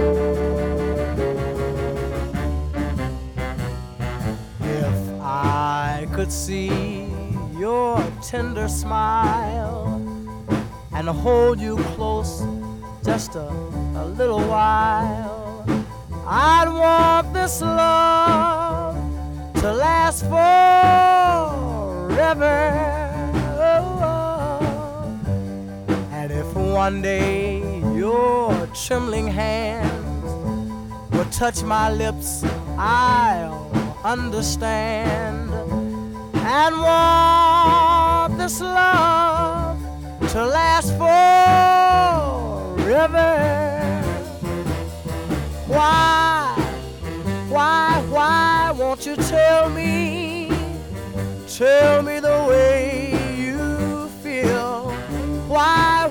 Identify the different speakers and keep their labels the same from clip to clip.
Speaker 1: If I could see your tender smile and hold you close just a little while, I'd want this love to last forever. And if one day your trembling hands will touch my lips, I'll understand and want this love to last forever. Why won't you tell me the way you feel? Why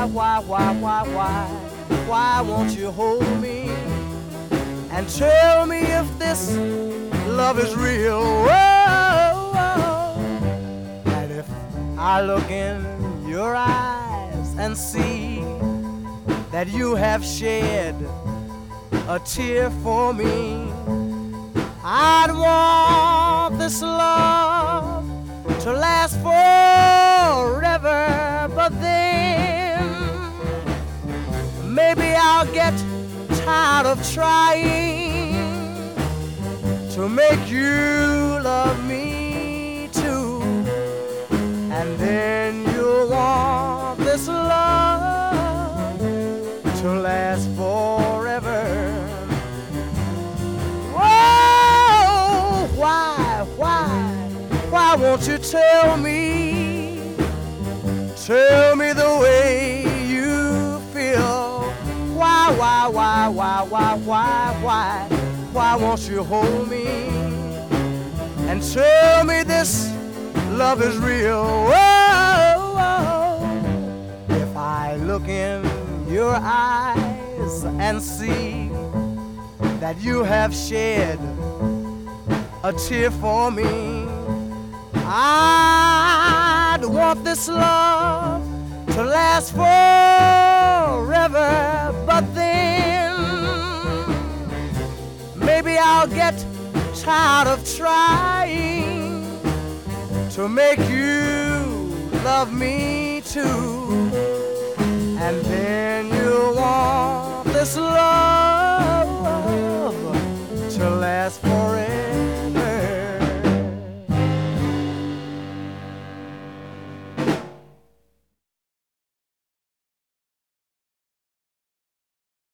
Speaker 1: won't you hold me and tell me if this love is real? Whoa. And if I look in your eyes and see that you have shed a tear for me, I'd want this love to last forever. But then maybe I'll get tired of trying to make you love me too, and then you'll want this love to last forever. Whoa, why won't you tell me the way you feel? Why won't you hold me and tell me this love is real? Whoa. If I look in your eyes and see that you have shed a tear for me, I'd want this love to last forever. But then maybe I'll get tired of trying to make you love me too, and then you'll want this love